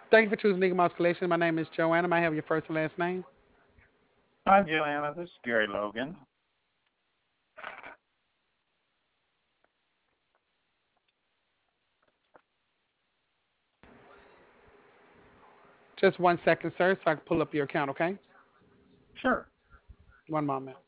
Thank you for choosing Eagle Mouse Collection. My name is Joanna. May I have your first and last name? Hi, Joanna. This is Gary Logan. Just 1 second, sir, so I can pull up your account, okay? Sure. One moment.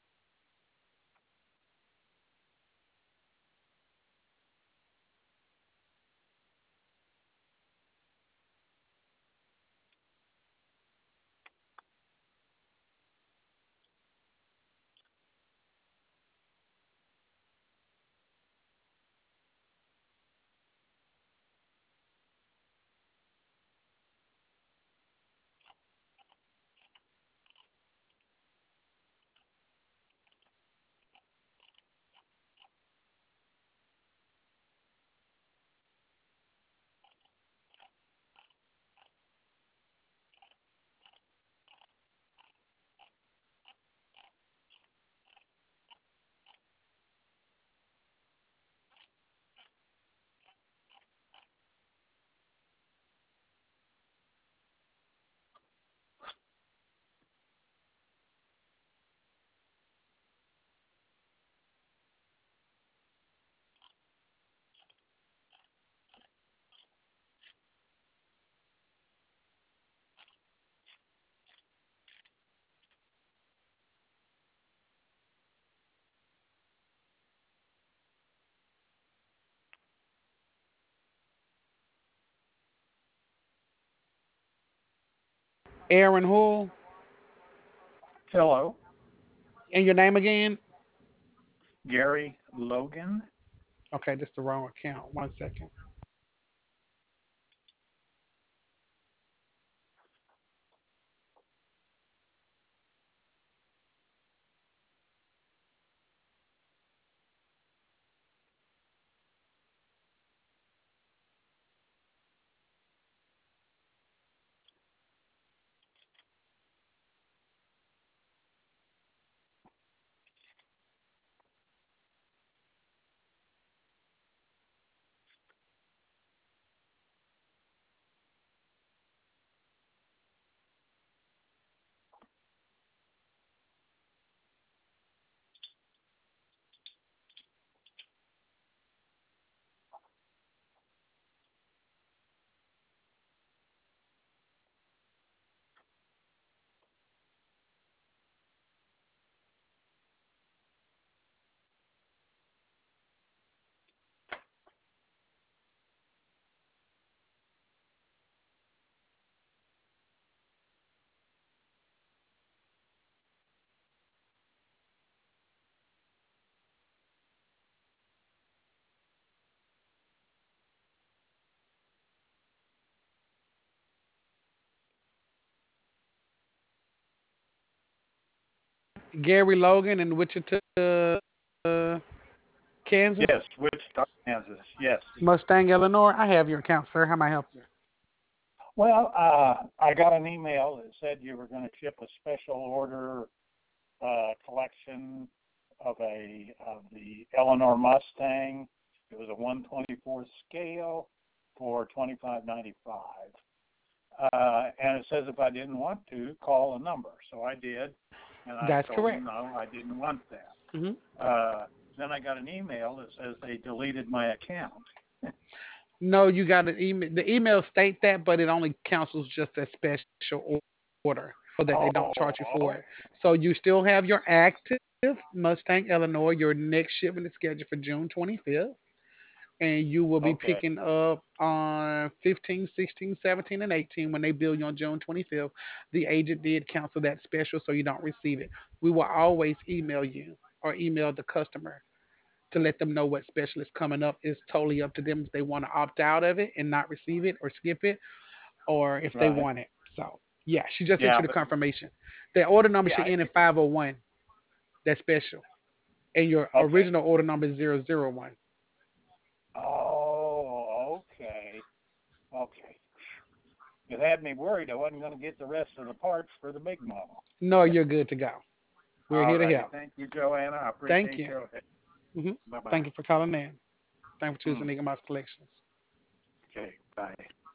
Aaron Hull. Hello, And your name again? Gary Logan. Okay, this is the wrong account. 1 second. Gary Logan in Wichita, Kansas. Yes, Wichita, Kansas. Yes. Mustang, Illinois. I have your account, sir. How may I help you? Well, I got an email that said you were going to ship a special order collection of the Eleanor Mustang. It was a 1/24 scale for 25.95. And it says if I didn't want to, call a number. So I did, and I That's told them correct. no, I didn't want that. Hmm. Then I got an email that says they deleted my account. No, you got an email. The email state that, but it only cancels just a special order, so that they don't charge you for Oh, it. So you still have your active Mustang, Illinois. Your next shipment is scheduled for June 25th, and you will be okay, picking up on 15, 16, 17, and 18 when they bill you on June 25th. The agent did cancel that special, so you don't receive it. We will always email you or email the customer to let them know what special is coming up. It's totally up to them if they want to opt out of it and not receive it or skip it, or if they right. want it. So yeah, she just sent Yeah, you the but confirmation. The order number yeah, should end in 501. That's special, and your okay. original order number is 001. Oh, okay, okay. It had me worried I wasn't going to get the rest of the parts for the big model. No, you're good to go. We're All here to righty. help. Thank you, Joanna. I Thank appreciate you. your help. Hmm. Bye bye. Thank you for calling in. Thank you for choosing Mm, Eagle Mouse Collections. okay, bye.